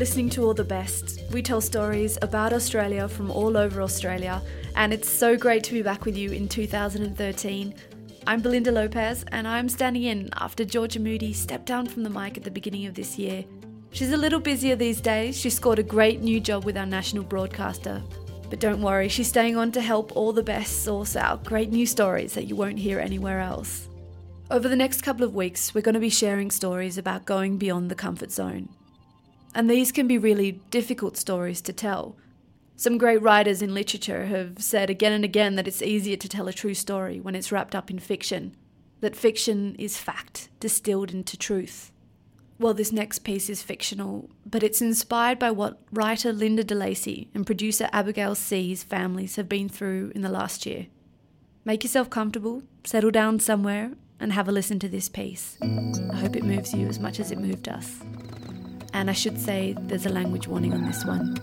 listening to All the Best. We tell stories about Australia from all over Australia, and it's so great to be back with you in 2013. I'm Belinda Lopez, and I'm standing in after Georgia Moody stepped down from the mic at the beginning of this year. She's a little busier these days. She scored a great new job with our national broadcaster. But don't worry, she's staying on to help All the Best source out great new stories that you won't hear anywhere else. Over the next couple of weeks, we're going to be sharing stories about going beyond the comfort zone. And these can be really difficult stories to tell. Some great writers in literature have said again and again that it's easier to tell a true story when it's wrapped up in fiction, that fiction is fact distilled into truth. Well, this next piece is fictional, but it's inspired by what writer Linda DeLacy and producer Abigail C's families have been through in the last year. Make yourself comfortable, settle down somewhere, and have a listen to this piece. I hope it moves you as much as it moved us. And I should say there's a language warning on this one.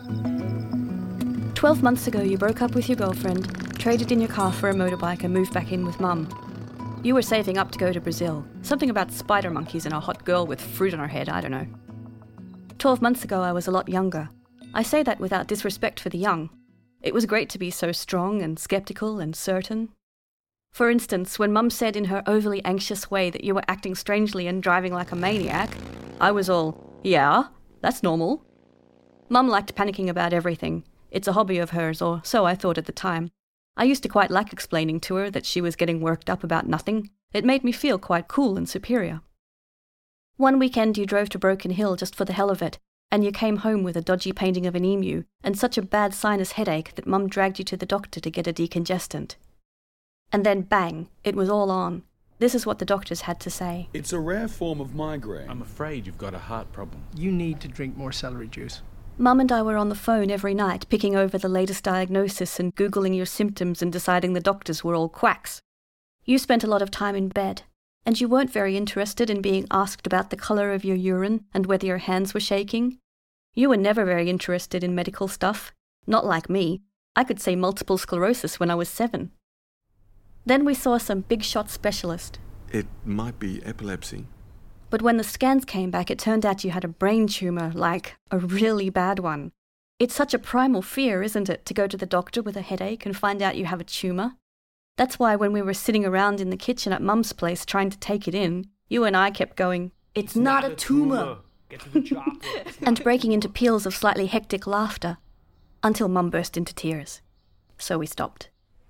12 months ago, you broke up with your girlfriend, traded in your car for a motorbike and moved back in with Mum. You were saving up to go to Brazil. Something about spider monkeys and a hot girl with fruit on her head, I don't know. 12 months ago, I was a lot younger. I say that without disrespect for the young. It was great to be so strong and sceptical and certain. For instance, when Mum said in her overly anxious way that you were acting strangely and driving like a maniac, I was all, yeah, that's normal. Mum liked panicking about everything. It's a hobby of hers, or so I thought at the time. I used to quite like explaining to her that she was getting worked up about nothing. It made me feel quite cool and superior. One weekend you drove to Broken Hill just for the hell of it, and you came home with a dodgy painting of an emu and such a bad sinus headache that Mum dragged you to the doctor to get a decongestant. And then bang, it was all on. This is what the doctors had to say. It's a rare form of migraine. I'm afraid you've got a heart problem. You need to drink more celery juice. Mum and I were on the phone every night, picking over the latest diagnosis and Googling your symptoms and deciding the doctors were all quacks. You spent a lot of time in bed, and you weren't very interested in being asked about the colour of your urine and whether your hands were shaking. You were never very interested in medical stuff. Not like me. I could say multiple sclerosis when I was 7. Then we saw some big-shot specialist. It might be epilepsy. But when the scans came back, it turned out you had a brain tumour, like a really bad one. It's such a primal fear, isn't it, to go to the doctor with a headache and find out you have a tumour? That's why when we were sitting around in the kitchen at Mum's place trying to take it in, you and I kept going, "It's not a tumour!" Get to the chocolate. and breaking into peals of slightly hectic laughter, until Mum burst into tears. So we stopped.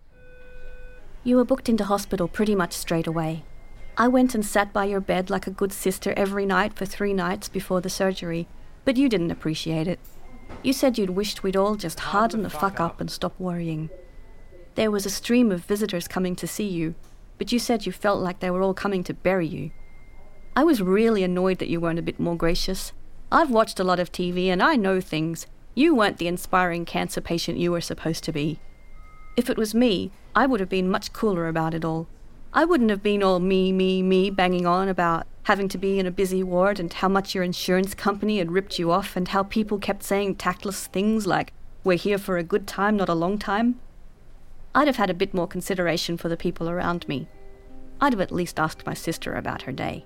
You were booked into hospital pretty much straight away. I went and sat by your bed like a good sister every night for 3 nights before the surgery, but you didn't appreciate it. You said you'd wished we'd all just harden the fuck up and stop worrying. There was a stream of visitors coming to see you, but you said you felt like they were all coming to bury you. I was really annoyed that you weren't a bit more gracious. I've watched a lot of TV and I know things. You weren't the inspiring cancer patient you were supposed to be. If it was me, I would have been much cooler about it all. I wouldn't have been all me, banging on about having to be in a busy ward and how much your insurance company had ripped you off and how people kept saying tactless things like, "We're here for a good time, not a long time." I'd have had a bit more consideration for the people around me. I'd have at least asked my sister about her day.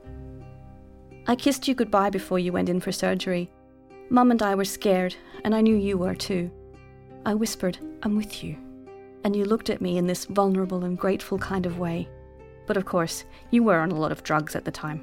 I kissed you goodbye before you went in for surgery. Mum and I were scared, and I knew you were too. I whispered, "I'm with you." And you looked at me in this vulnerable and grateful kind of way. But of course, you were on a lot of drugs at the time.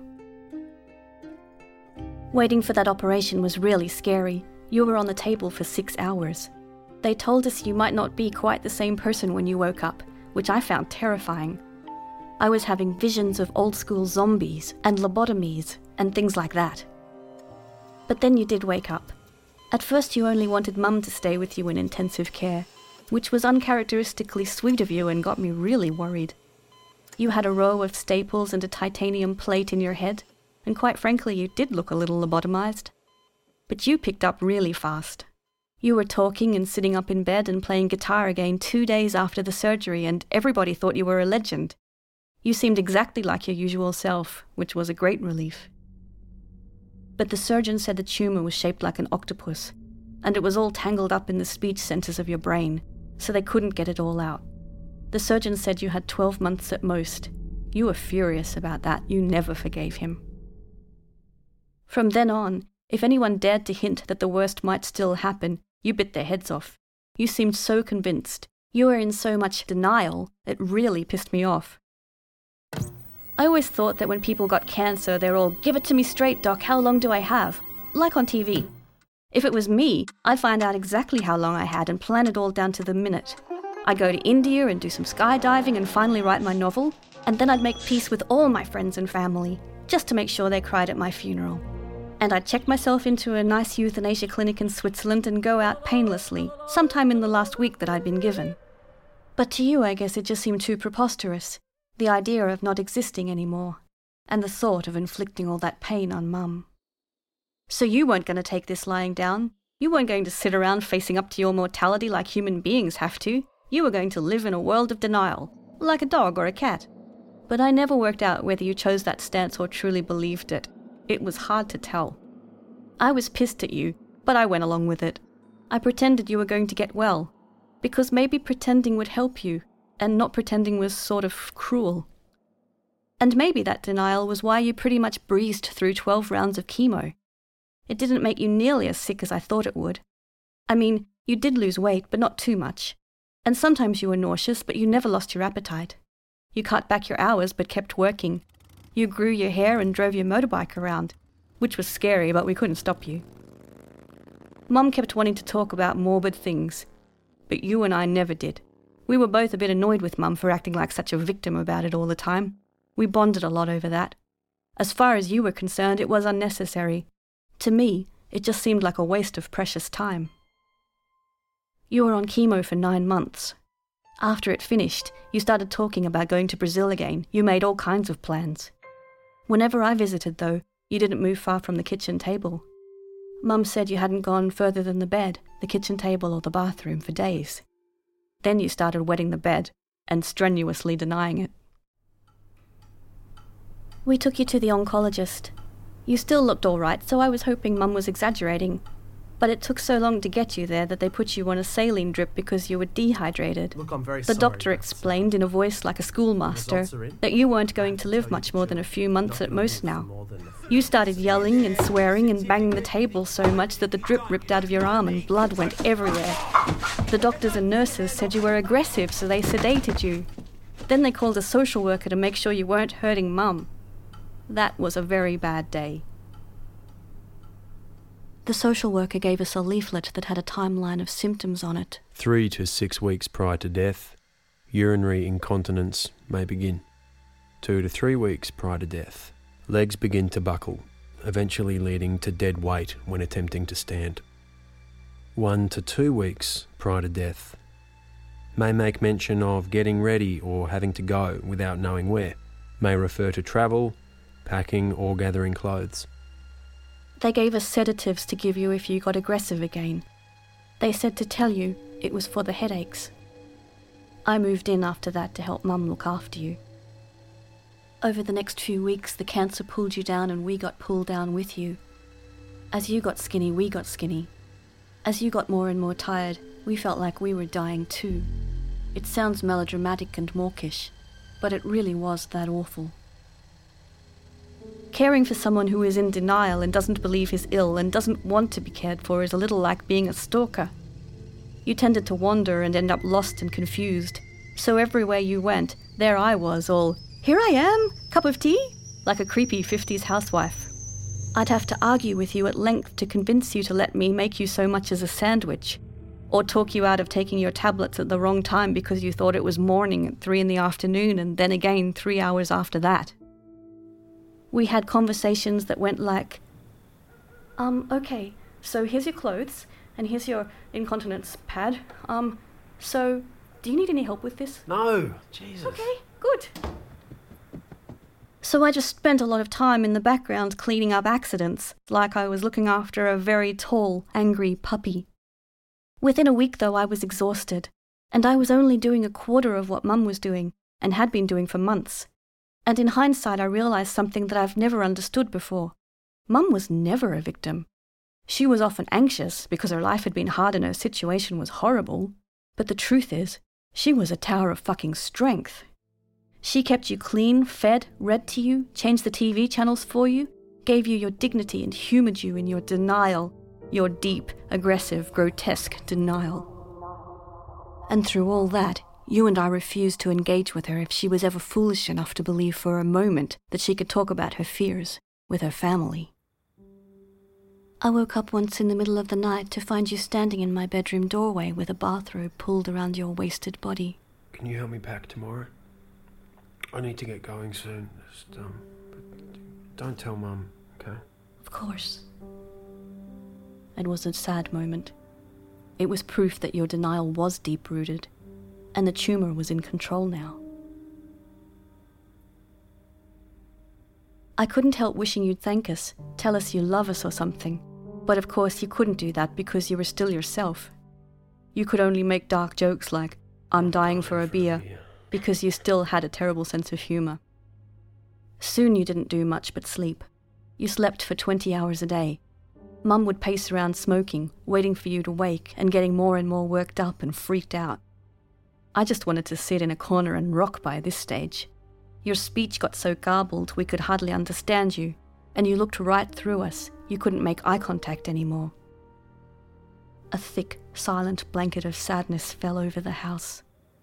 Waiting for that operation was really scary. You were on the table for 6 hours. They told us you might not be quite the same person when you woke up, which I found terrifying. I was having visions of old-school zombies and lobotomies and things like that. But then you did wake up. At first you only wanted Mum to stay with you in intensive care, which was uncharacteristically sweet of you and got me really worried. You had a row of staples and a titanium plate in your head, and quite frankly you did look a little lobotomized. But you picked up really fast. You were talking and sitting up in bed and playing guitar again 2 days after the surgery, and everybody thought you were a legend. You seemed exactly like your usual self, which was a great relief. But the surgeon said the tumour was shaped like an octopus, and it was all tangled up in the speech centres of your brain, so they couldn't get it all out. The surgeon said you had 12 months at most. You were furious about that. You never forgave him. From then on, If anyone dared to hint that the worst might still happen, you bit their heads off. You seemed so convinced. You were in so much denial, it really pissed me off. I always thought that when people got cancer, they're all, "Give it to me straight, doc, how long do I have?" Like on TV. If it was me, I'd find out exactly how long I had and plan it all down to the minute. I'd go to India and do some skydiving and finally write my novel, and then I'd make peace with all my friends and family, just to make sure they cried at my funeral. And I'd check myself into a nice euthanasia clinic in Switzerland and go out painlessly, sometime in the last week that I'd been given. But to you, I guess it just seemed too preposterous, the idea of not existing anymore, and the thought of inflicting all that pain on Mum. So you weren't going to take this lying down. You weren't going to sit around facing up to your mortality like human beings have to. You were going to live in a world of denial, like a dog or a cat. But I never worked out whether you chose that stance or truly believed it. It was hard to tell. I was pissed at you, but I went along with it. I pretended you were going to get well, because maybe pretending would help you, and not pretending was sort of cruel. And maybe that denial was why you pretty much breezed through 12 rounds of chemo. It didn't make you nearly as sick as I thought it would. I mean, you did lose weight, but not too much. And sometimes you were nauseous, but you never lost your appetite. You cut back your hours, but kept working. You grew your hair and drove your motorbike around, which was scary, but we couldn't stop you. Mum kept wanting to talk about morbid things, but you and I never did. We were both a bit annoyed with Mum for acting like such a victim about it all the time. We bonded a lot over that. As far as you were concerned, it was unnecessary. To me, it just seemed like a waste of precious time. You were on chemo for 9 months. After it finished, you started talking about going to Brazil again. You made all kinds of plans. Whenever I visited, though, you didn't move far from the kitchen table. Mum said you hadn't gone further than the bed, the kitchen table or the bathroom for days. Then you started wetting the bed and strenuously denying it. We took you to the oncologist. You still looked all right, so I was hoping Mum was exaggerating. But it took so long to get you there that they put you on a saline drip because you were dehydrated. Look, I'm very The sorry, doctor but explained in a voice like a schoolmaster that you weren't going to live much more than a few months at most now. You started yelling and swearing and banging the table so much that the drip ripped out of your arm and blood went everywhere. The doctors and nurses said you were aggressive, so they sedated you. Then they called a social worker to make sure you weren't hurting Mum. That was a very bad day. The social worker gave us a leaflet that had a timeline of symptoms on it. 3 to 6 weeks prior to death, urinary incontinence may begin. 2 to 3 weeks prior to death, legs begin to buckle, eventually leading to dead weight when attempting to stand. 1 to 2 weeks prior to death, may make mention of getting ready or having to go without knowing where, may refer to travel, packing or gathering clothes. They gave us sedatives to give you if you got aggressive again. They said to tell you it was for the headaches. I moved in after that to help Mum look after you. Over the next few weeks, the cancer pulled you down and we got pulled down with you. As you got skinny, we got skinny. As you got more and more tired, we felt like we were dying too. It sounds melodramatic and mawkish, but it really was that awful. Caring for someone who is in denial and doesn't believe he's ill and doesn't want to be cared for is a little like being a stalker. You tended to wander and end up lost and confused. So everywhere you went, there I was, all, "Here I am, cup of tea?" like a creepy 50s housewife. I'd have to argue with you at length to convince you to let me make you so much as a sandwich, or talk you out of taking your tablets at the wrong time because you thought it was morning at 3 p.m. and then again 3 hours after that. We had conversations that went like, okay, so here's your clothes, and here's your incontinence pad. So, do you need any help with this? No, Jesus. Okay, good. So I just spent a lot of time in the background cleaning up accidents, like I was looking after a very tall, angry puppy. Within a week, though, I was exhausted, and I was only doing a quarter of what Mum was doing, and had been doing for months. And in hindsight, I realised something that I've never understood before. Mum was never a victim. She was often anxious because her life had been hard and her situation was horrible. But the truth is, she was a tower of fucking strength. She kept you clean, fed, read to you, changed the TV channels for you, gave you your dignity and humoured you in your denial, your deep, aggressive, grotesque denial. And through all that, you and I refused to engage with her if she was ever foolish enough to believe for a moment that she could talk about her fears with her family. I woke up once in the middle of the night to find you standing in my bedroom doorway with a bathrobe pulled around your wasted body. Can you help me pack tomorrow? I need to get going soon. But don't tell Mum, okay? Of course. It was a sad moment. It was proof that your denial was deep-rooted, and the tumour was in control now. I couldn't help wishing you'd thank us, tell us you love us or something, but of course you couldn't do that because you were still yourself. You could only make dark jokes like, "I'm dying for a beer," because you still had a terrible sense of humour. Soon you didn't do much but sleep. You slept for 20 hours a day. Mum would pace around smoking, waiting for you to wake and getting more and more worked up and freaked out. I just wanted to sit in a corner and rock by this stage. Your speech got so garbled we could hardly understand you, and you looked right through us. You couldn't make eye contact anymore. A thick, silent blanket of sadness fell over the house.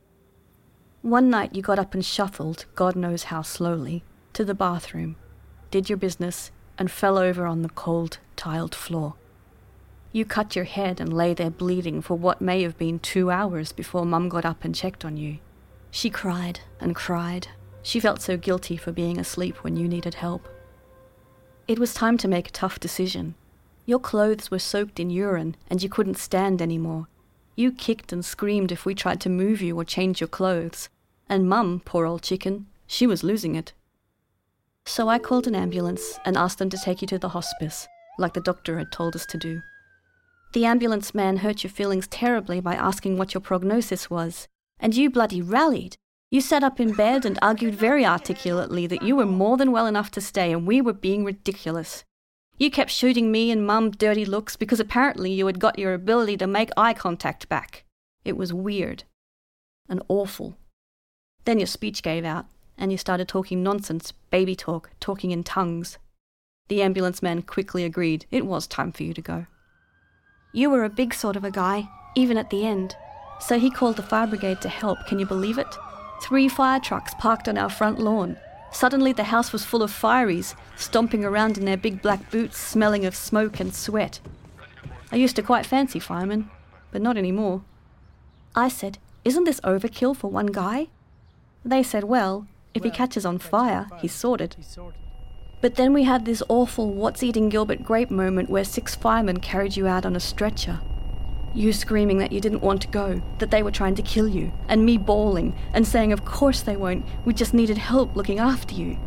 One night you got up and shuffled, God knows how slowly, to the bathroom, did your business, and fell over on the cold, tiled floor. You cut your head and lay there bleeding for what may have been 2 hours before Mum got up and checked on you. She cried and cried. She felt so guilty for being asleep when you needed help. It was time to make a tough decision. Your clothes were soaked in urine and you couldn't stand anymore. You kicked and screamed if we tried to move you or change your clothes. And Mum, poor old chicken, she was losing it. So I called an ambulance and asked them to take you to the hospice, like the doctor had told us to do. The ambulance man hurt your feelings terribly by asking what your prognosis was, and you bloody rallied. You sat up in bed and argued very articulately that you were more than well enough to stay and we were being ridiculous. You kept shooting me and Mum dirty looks because apparently you had got your ability to make eye contact back. It was weird and awful. Then your speech gave out, and you started talking nonsense, baby talk, talking in tongues. The ambulance man quickly agreed it was time for you to go. You were a big sort of a guy, even at the end, so he called the fire brigade to help. Can you believe it? 3 fire trucks parked on our front lawn. Suddenly the house was full of fireys, stomping around in their big black boots, smelling of smoke and sweat. I used to quite fancy firemen, but not anymore. I said, "Isn't this overkill for one guy?" They said, well, if he catches on fire, he's sorted. But then we had this awful what's eating Gilbert Grape moment where 6 firemen carried you out on a stretcher. You screaming that you didn't want to go, that they were trying to kill you, and me bawling and saying of course they won't, we just needed help looking after you.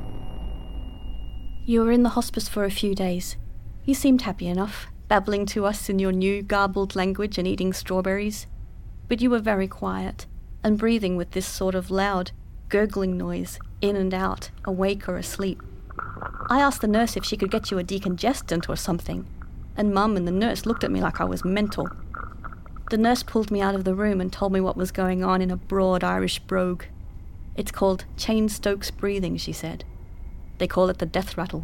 You were in the hospice for a few days. You seemed happy enough, babbling to us in your new garbled language and eating strawberries. But you were very quiet, and breathing with this sort of loud, gurgling noise, in and out, awake or asleep. I asked the nurse if she could get you a decongestant or something, and Mum and the nurse looked at me like I was mental. The nurse pulled me out of the room and told me what was going on in a broad Irish brogue. It's called Cheyne-Stokes breathing, she said. They call it the death rattle.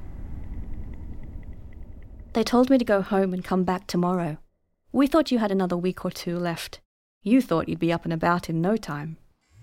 They told me to go home and come back tomorrow. We thought you had another week or 2 left. You thought you'd be up and about in no time.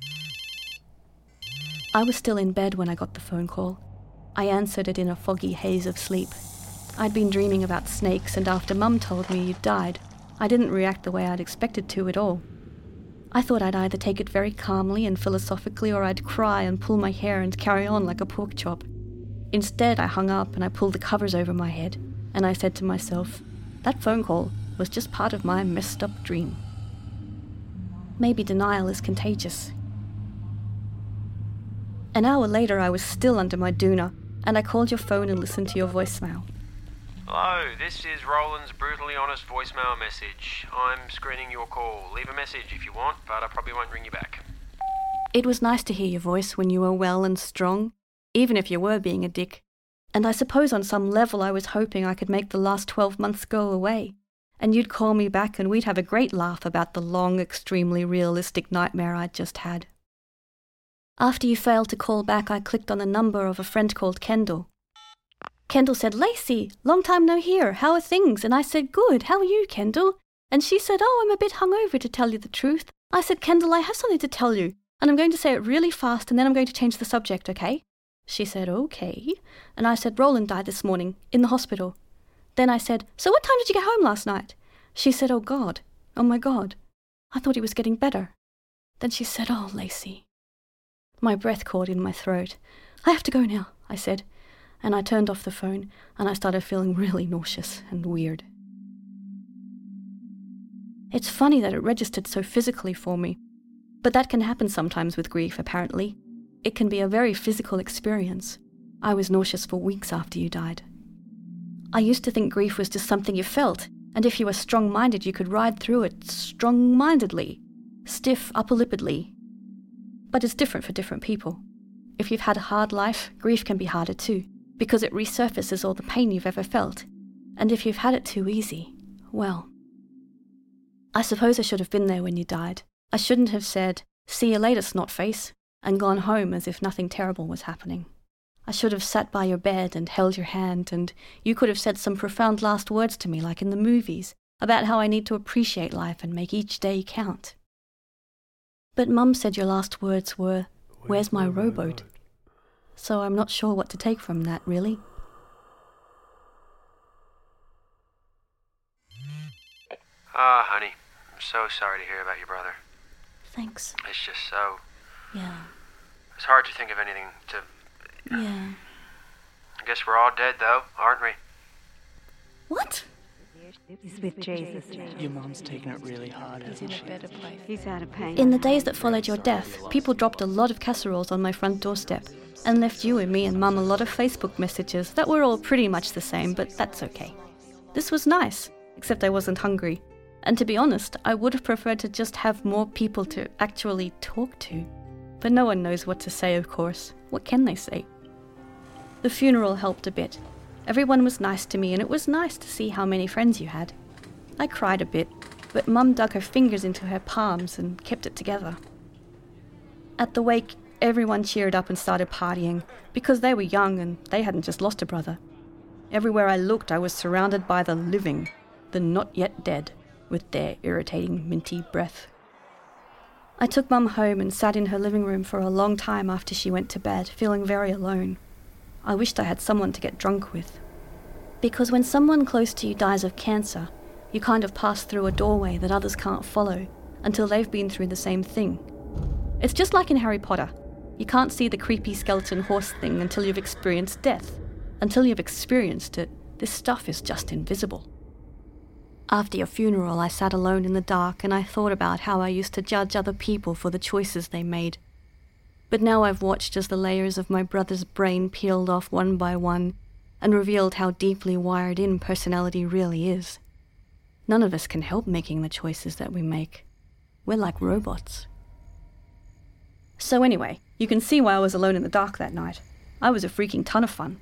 I was still in bed when I got the phone call. I answered it in a foggy haze of sleep. I'd been dreaming about snakes, and after Mum told me you'd died, I didn't react the way I'd expected to at all. I thought I'd either take it very calmly and philosophically, or I'd cry and pull my hair and carry on like a pork chop. Instead, I hung up and I pulled the covers over my head, and I said to myself, that phone call was just part of my messed up dream. Maybe denial is contagious. An hour later, I was still under my doona, and I called your phone and listened to your voicemail. Hello, this is Roland's brutally honest voicemail message. I'm screening your call. Leave a message if you want, but I probably won't ring you back. It was nice to hear your voice when you were well and strong, even if you were being a dick. And I suppose on some level I was hoping I could make the last 12 months go away, and you'd call me back and we'd have a great laugh about the long, extremely realistic nightmare I'd just had. After you failed to call back, I clicked on the number of a friend called Kendall. Kendall said, "Lacey, long time no hear. How are things?" And I said, "Good. How are you, Kendall?" And she said, "Oh, I'm a bit hungover, to tell you the truth." I said, "Kendall, I have something to tell you, and I'm going to say it really fast, and then I'm going to change the subject, okay?" She said, "Okay." And I said, "Roland died this morning, in the hospital." Then I said, "So what time did you get home last night?" She said, "Oh God, oh my God, I thought he was getting better." Then she said, "Oh, Lacey." My breath caught in my throat. "I have to go now," I said, and I turned off the phone, and I started feeling really nauseous and weird. It's funny that it registered so physically for me, but that can happen sometimes with grief, apparently. It can be a very physical experience. I was nauseous for weeks after you died. I used to think grief was just something you felt, and if you were strong-minded, you could ride through it strong-mindedly, stiff upper-lippedly. But it's different for different people. If you've had a hard life, grief can be harder too, because it resurfaces all the pain you've ever felt. And if you've had it too easy, well, I suppose I should have been there when you died. I shouldn't have said, "See you later, snotface," and gone home as if nothing terrible was happening. I should have sat by your bed and held your hand, and you could have said some profound last words to me, like in the movies, about how I need to appreciate life and make each day count. But Mum said your last words were, "Where's my rowboat?" So I'm not sure what to take from that, really. Ah, honey, I'm so sorry to hear about your brother. Thanks. It's just so... Yeah. It's hard to think of anything to... Yeah. I guess we're all dead, though, aren't we? What? He's with Jesus now. Your mom's taking it really hard, hasn't she? He's out of pain. In the days that followed your death, people dropped a lot of casseroles on my front doorstep and left you and me and Mum a lot of Facebook messages that were all pretty much the same, but that's okay. This was nice, except I wasn't hungry. And to be honest, I would have preferred to just have more people to actually talk to. But no one knows what to say, of course. What can they say? The funeral helped a bit. Everyone was nice to me, and it was nice to see how many friends you had. I cried a bit, but Mum dug her fingers into her palms and kept it together. At the wake, everyone cheered up and started partying, because they were young and they hadn't just lost a brother. Everywhere I looked, I was surrounded by the living, the not yet dead, with their irritating, minty breath. I took Mum home and sat in her living room for a long time after she went to bed, feeling very alone. I wished I had someone to get drunk with. Because when someone close to you dies of cancer, you kind of pass through a doorway that others can't follow until they've been through the same thing. It's just like in Harry Potter. You can't see the creepy skeleton horse thing until you've experienced death. Until you've experienced it, this stuff is just invisible. After your funeral, I sat alone in the dark and I thought about how I used to judge other people for the choices they made. But now I've watched as the layers of my brother's brain peeled off one by one and revealed how deeply wired in personality really is. None of us can help making the choices that we make. We're like robots. So anyway, you can see why I was alone in the dark that night. I was a freaking ton of fun.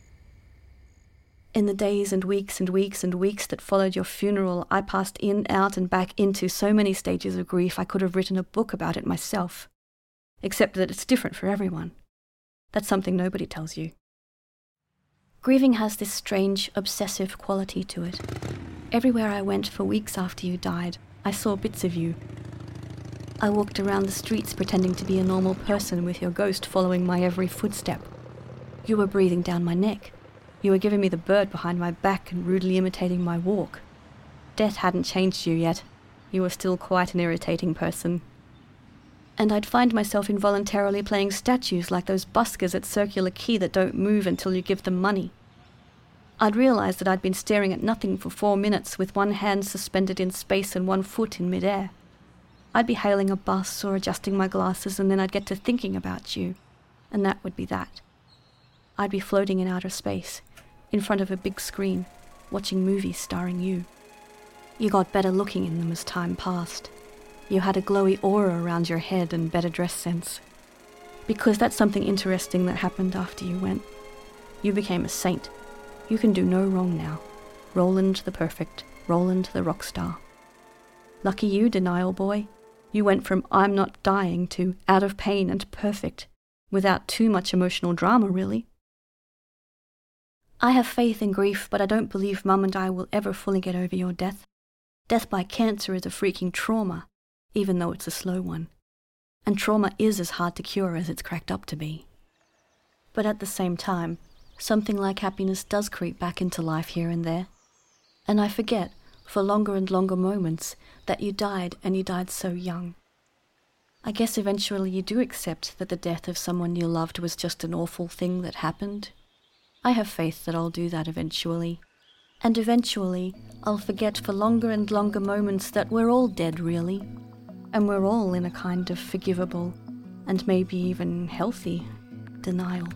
In the days and weeks and weeks and weeks that followed your funeral, I passed in, out and back into so many stages of grief I could have written a book about it myself. Except that it's different for everyone. That's something nobody tells you. Grieving has this strange, obsessive quality to it. Everywhere I went for weeks after you died, I saw bits of you. I walked around the streets pretending to be a normal person with your ghost following my every footstep. You were breathing down my neck. You were giving me the bird behind my back and rudely imitating my walk. Death hadn't changed you yet. You were still quite an irritating person. And I'd find myself involuntarily playing statues like those buskers at Circular Quay that don't move until you give them money. I'd realised that I'd been staring at nothing for 4 minutes with one hand suspended in space and one foot in midair. I'd be hailing a bus or adjusting my glasses, and then I'd get to thinking about you, and that would be that. I'd be floating in outer space, in front of a big screen, watching movies starring you. You got better looking in them as time passed. You had a glowy aura around your head and better dress sense. Because that's something interesting that happened after you went. You became a saint. You can do no wrong now. Roland the perfect, Roland the rock star. Lucky you, denial boy. You went from I'm not dying to out of pain and perfect, without too much emotional drama, really. I have faith in grief, but I don't believe Mum and I will ever fully get over your death. Death by cancer is a freaking trauma, even though it's a slow one. And trauma is as hard to cure as it's cracked up to be. But at the same time, something like happiness does creep back into life here and there. And I forget, for longer and longer moments, that you died, and you died so young. I guess eventually you do accept that the death of someone you loved was just an awful thing that happened. I have faith that I'll do that eventually. And eventually, I'll forget for longer and longer moments that we're all dead, really. And we're all in a kind of forgivable, and maybe even healthy, denial.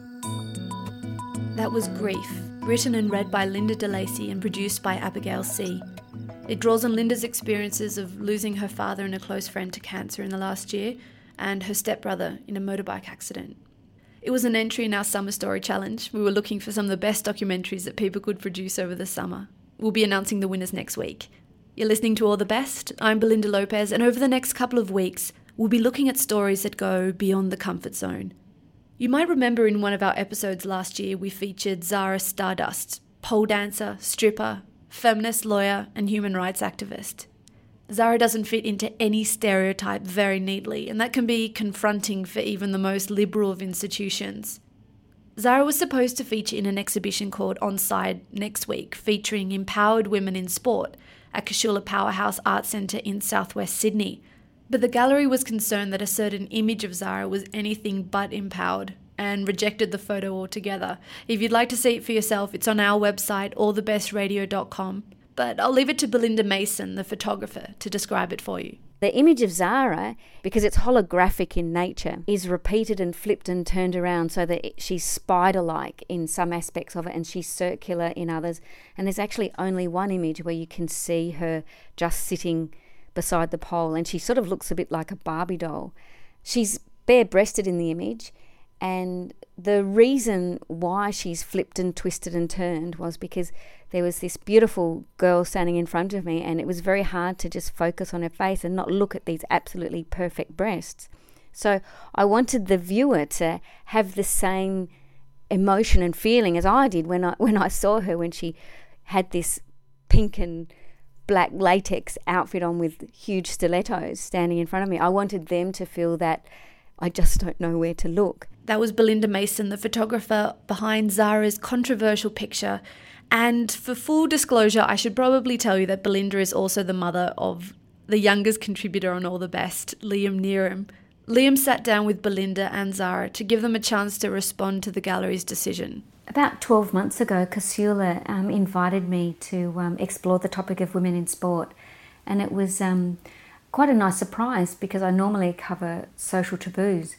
That was Grief, written and read by Linda DeLacy and produced by Abigail C. It draws on Linda's experiences of losing her father and a close friend to cancer in the last year, and her stepbrother in a motorbike accident. It was an entry in our Summer Story Challenge. We were looking for some of the best documentaries that people could produce over the summer. We'll be announcing the winners next week. You're listening to All the Best. I'm Belinda Lopez, and over the next couple of weeks, we'll be looking at stories that go beyond the comfort zone. You might remember in one of our episodes last year, we featured Zara Stardust, pole dancer, stripper, feminist lawyer, and human rights activist. Zara doesn't fit into any stereotype very neatly, and that can be confronting for even the most liberal of institutions. Zara was supposed to feature in an exhibition called Onside next week, featuring empowered women in sport at Casula Powerhouse Art Centre in southwest Sydney. But the gallery was concerned that a certain image of Zara was anything but empowered and rejected the photo altogether. If you'd like to see it for yourself, it's on our website, allthebestradio.com. But I'll leave it to Belinda Mason, the photographer, to describe it for you. The image of Zara, because it's holographic in nature, is repeated and flipped and turned around so that she's spider-like in some aspects of it and she's circular in others. And there's actually only one image where you can see her just sitting beside the pole, and she sort of looks a bit like a Barbie doll. She's bare-breasted in the image, and the reason why she's flipped and twisted and turned was because there was this beautiful girl standing in front of me, and it was very hard to just focus on her face and not look at these absolutely perfect breasts. So I wanted the viewer to have the same emotion and feeling as I did when I saw her, when she had this pink and black latex outfit on with huge stilettos standing in front of me. I wanted them to feel that I just don't know where to look. That was Belinda Mason, the photographer behind Zara's controversial picture. And for full disclosure, I should probably tell you that Belinda is also the mother of the youngest contributor on All the Best, Liam Neeram. Liam sat down with Belinda and Zara to give them a chance to respond to the gallery's decision. About 12 months ago, Casula invited me to explore the topic of women in sport. And it was quite a nice surprise because I normally cover social taboos.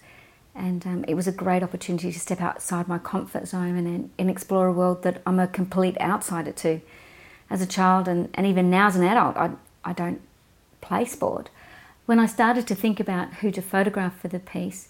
And it was a great opportunity to step outside my comfort zone and explore a world that I'm a complete outsider to. As a child and even now as an adult, I don't play sport. When I started to think about who to photograph for the piece,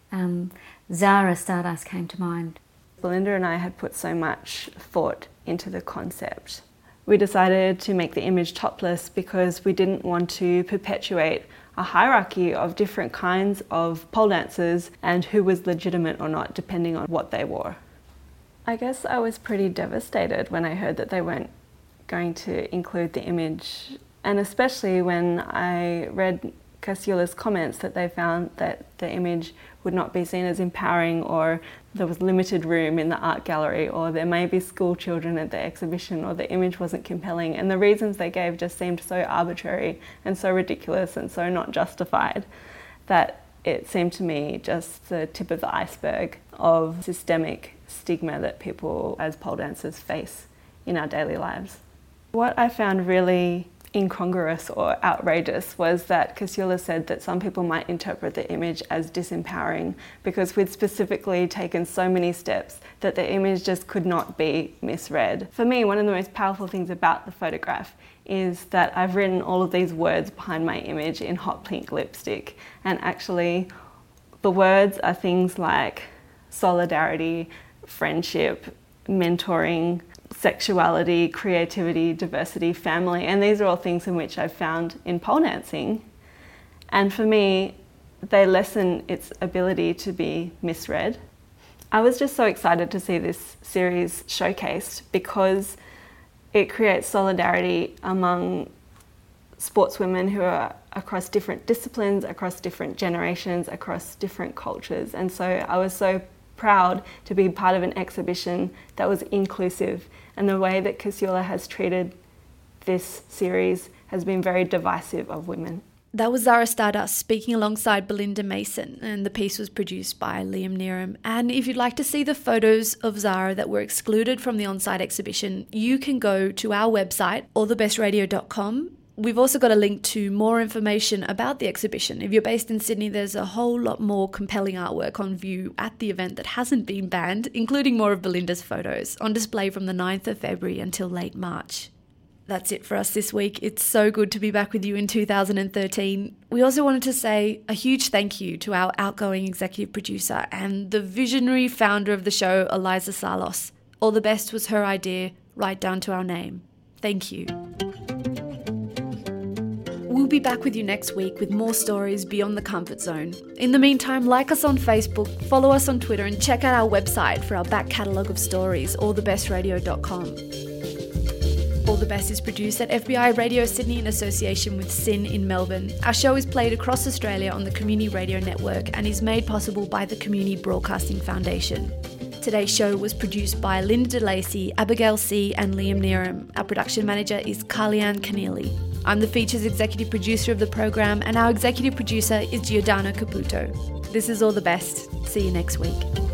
Zara Stardust came to mind. Belinda and I had put so much thought into the concept. We decided to make the image topless because we didn't want to perpetuate a hierarchy of different kinds of pole dancers and who was legitimate or not, depending on what they wore. I guess I was pretty devastated when I heard that they weren't going to include the image, and especially when I read Casula's comments that they found that the image would not be seen as empowering, or there was limited room in the art gallery, or there may be school children at the exhibition, or the image wasn't compelling. And the reasons they gave just seemed so arbitrary and so ridiculous and so not justified that it seemed to me just the tip of the iceberg of systemic stigma that people as pole dancers face in our daily lives. What I found really incongruous or outrageous was that Casula said that some people might interpret the image as disempowering because we'd specifically taken so many steps that the image just could not be misread. For me, one of the most powerful things about the photograph is that I've written all of these words behind my image in hot pink lipstick, and actually the words are things like solidarity, friendship, mentoring, sexuality, creativity, diversity, family, and these are all things in which I've found in pole dancing. And for me, they lessen its ability to be misread. I was just so excited to see this series showcased because it creates solidarity among sportswomen who are across different disciplines, across different generations, across different cultures. And so I was so proud to be part of an exhibition that was inclusive, and the way that Casula has treated this series has been very divisive of women. That was Zara Stardust speaking alongside Belinda Mason, and the piece was produced by Liam Neeram. And if you'd like to see the photos of Zara that were excluded from the on-site exhibition, you can go to our website, allthebestradio.com. We've also got a link to more information about the exhibition. If you're based in Sydney, there's a whole lot more compelling artwork on view at the event that hasn't been banned, including more of Belinda's photos, on display from the 9th of February until late March. That's it for us this week. It's so good to be back with you in 2013. We also wanted to say a huge thank you to our outgoing executive producer and the visionary founder of the show, Eliza Salos. All the Best was her idea, right down to our name. Thank you. We'll be back with you next week with more stories beyond the comfort zone. In the meantime, like us on Facebook, follow us on Twitter, and check out our website for our back catalogue of stories, allthebestradio.com. All the Best is produced at FBI Radio Sydney in association with SYN in Melbourne. Our show is played across Australia on the Community Radio Network and is made possible by the Community Broadcasting Foundation. Today's show was produced by Linda DeLacy, Abigail C. and Liam Neeram. Our production manager is Carly-Ann Keneally. I'm the Features Executive Producer of the program, and our Executive Producer is Giordano Caputo. This is All the Best. See you next week.